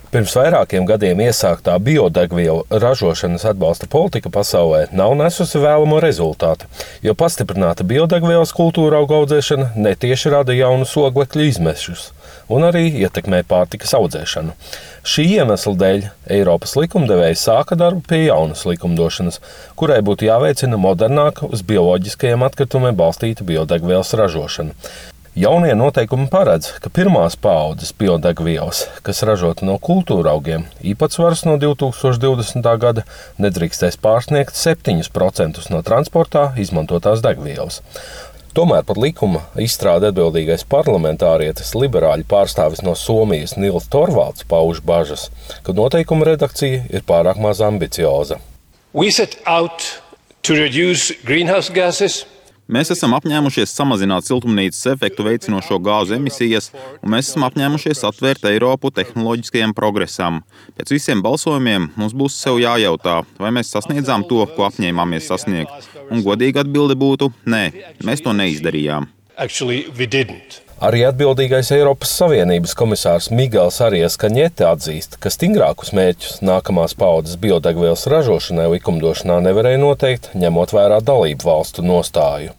Pirms vairākiem gadiem iesāktā biodegvielu ražošanas atbalsta politika pasaulē nav nesusi vēlamo rezultātu, jo pastiprināta biodegvielas kultūra augu audzēšana netieši rada jaunus oglekļa izmešus un arī ietekmē pārtikas audzēšanu. Šī iemesla dēļ Eiropas likumdevēji sāka darbu pie jaunas likumdošanas, kurai būtu jāveicina modernāka uz bioloģiskajiem atkritumiem balstīta biodegvielas ražošana. Jaunie noteikumi paredz, ka pirmās paaudzes biodegvielas, kas ražota no kultūra augiem, īpatsvars no 2020. gada nedrīkstēs pārsniegt 7% no transportā izmantotās degvielas. Tomēr par likuma izstrādi atbildīgais parlamentārietis liberāļu pārstāvis no Somijas Nils Torvalds pauž bažas, ka noteikuma redakcija ir pārāk maz ambicioza. We set out to reduce greenhouse gases. Mēs esam apņēmušies samazināt siltumnīcas efektu veicinošo gāzu emisijas, un mēs esam apņēmušies atvērt Eiropu tehnoloģiskajam progresam. Pēc visiem balsojumiem mums būs sev jājautā, vai mēs sasniedzām to, ko apņēmāmies sasniegt. Un godīga atbilde būtu – nē, mēs to neizdarījām. Actually, we didn't. Arī atbildīgais Eiropas Savienības komisārs Miguels Arias Kaņete atzīst, ka stingrākus mērķus nākamās paaudzes biodegvielas ražošanai likumdošanā nevarēja noteikt, ņemot vērā dalību valstu nostāju.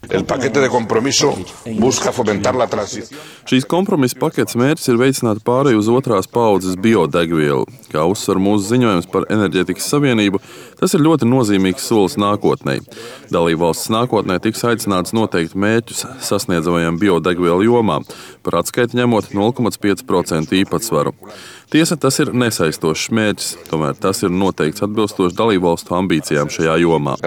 Šīs kompromisa paketes mērķis ir veicināt pāreju uz otrās paaudzes biodegvielu. Kā uzsver mūsu ziņojums par enerģētikas savienību, tas ir ļoti nozīmīgs solis nākotnē. Dalību valsts nākotnē tiks aicināts noteikt mērķus sasniedzamajam biodegvielu jomā, par atskaiti ņemot 0,5% īpatsvaru. Tiesa, tas ir nesaistošs mērķis, tomēr tas ir noteikts atbilstoši dalībvalstu ambīcijām šajā jomā.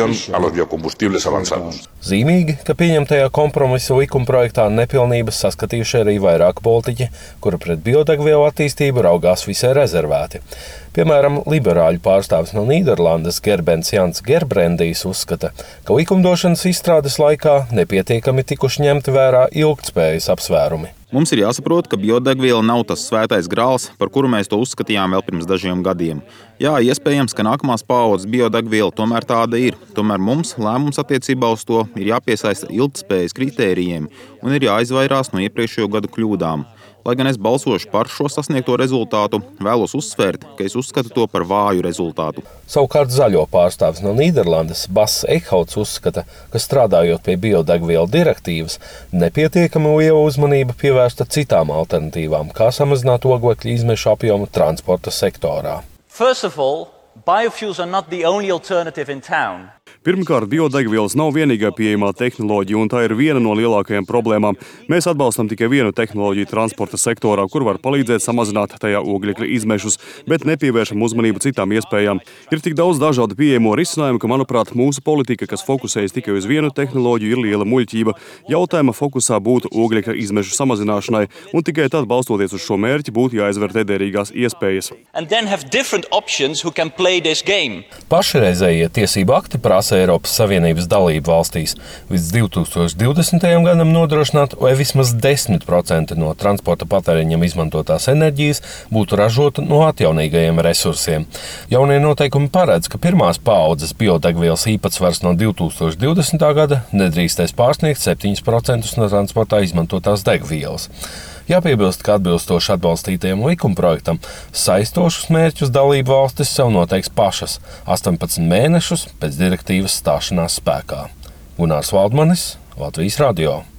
Zīmīgi, ka pieņemtajā kompromisa likumprojektā nepilnības saskatījuši arī vairāki politiķi, kuri pret biodegvielu attīstību raugās visai rezervēti. Piemēram, liberāļu pārstāvis no Nīderlandes Gerbens Jans Gerbrendijs uzskata, ka likumdošanas izstrādes laikā nepietiekami tikuši ņemti vērā ilgtspējas apsvērumi. Mums ir jāsaprot, ka biodegviela nav tas svētais grāls, par kuru mēs to uzskatījām vēl pirms dažiem gadiem. Jā, iespējams, ka nākamās paaudzes biodegviela tomēr tāda ir. Tomēr mums lēmums attiecībā uz to ir jāpiesaista ilgtspējas kritērijiem un ir jāizvairās no iepriekšējo gadu kļūdām. Lai gan es balsošu par šo sasniegto rezultātu, vēlos uzsvērt, ka es uzskatu to par vāju rezultātu. Savukārt zaļo pārstāvis no Nīderlandes Bas Eikhauts uzskata, ka strādājot pie biodegvielu direktīvas, nepietiekami liela uzmanība pievērsta citām alternatīvām, kā samazināt oglekļa izmešu apjomu transporta sektorā. First of all, biofuels are not the only alternative in town. Pirmkārt, biodegvielas nav vienīgā pieejamā tehnoloģija, un tā ir viena no lielākajām problēmām. Mēs atbalstam tikai vienu tehnoloģiju transporta sektorā, kur var palīdzēt samazināt tajā oglekļa izmešus, bet nepievēršam uzmanību citām iespējām. Ir tik daudz dažādu pieejamo risinājumu, ka, manuprāt, mūsu politika, kas fokusējas tikai uz vienu tehnoloģiju, ir liela muļķība. Jautājuma fokusā būtu oglekļa izmešu samazināšanai, un tikai tad, balstoties uz šo mērķi, būtu jāizvērtē derīgās iespējas. Pašreizējie tiesību akti prasa Eiropas Savienības dalību valstīs līdz 2020. gadam nodrošināt, lai vismaz 10% no transporta patēriņam izmantotās enerģijas būtu ražota no atjaunīgajiem resursiem. Jaunie noteikumi paredz, ka pirmās paaudzes biodegvielas īpatsvars no 2020. gada nedrīkstēs pārsniegt 7% no transportā izmantotās degvielas. Jāpiebilst, ka atbilstoši atbalstītajam likumprojektam saistošus mērķus dalību valstis sev noteiks pašas 18 mēnešus pēc direktīvas stāšanās spēkā. Gunārs Valdmanis, Latvijas radio.